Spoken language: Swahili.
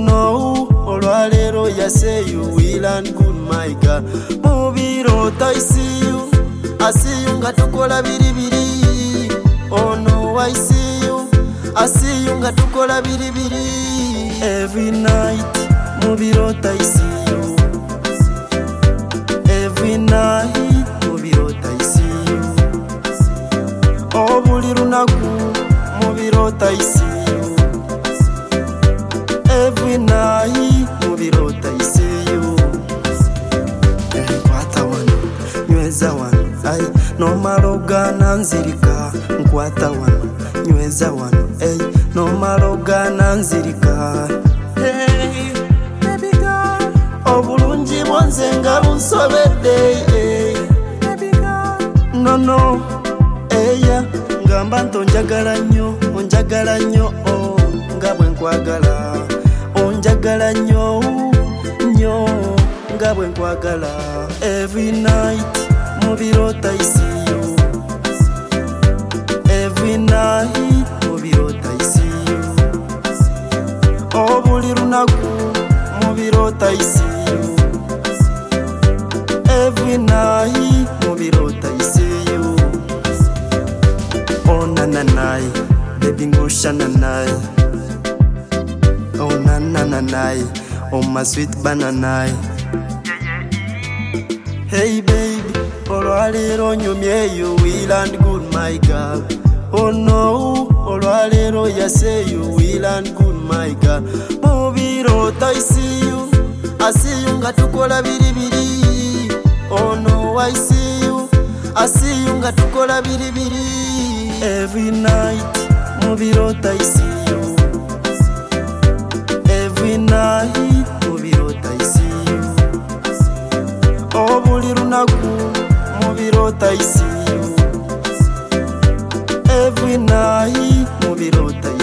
no, olwalero ya say you will and good my girl. Mubirota I see you nga tukola biribiri. Oh no, I see you nga tukola biribiri. Every night mubirota I see you. Every night mubirota I see you. Oh buli lunaku mubirota I see you. Every night mubirota I see you. Nkwata wano nyweza wano ay no maloga nanzirika. Nkwata wano nyweza wano ay no maloga nanzirika. Hey baby girl obulungi bwonze nga bunsobedde. Baby girl no eya ngamba ntonjagala nnyo oh nga bwe nkwagala. Onjagala nnyo nga bwe nkwagala. Every night mubirota I see you. Every night mubirota I see you. Oh buli lunaku mubirota I see you. Every night mubirota I see you. Oh nananai baby ngusha nanai. Oh nananai oh my sweet banana. Hey baby olwalero nyumye you will and good my girl. Oh no, olwalero ya say you will and good my girl. Mubirota I see you nga tukola biribiri. Oh no, I see you nga tukola biribiri. Every night mubirota I see you. Every night mubirota I see you. Oh buli lunaku mubirota I see you. Every night mubirota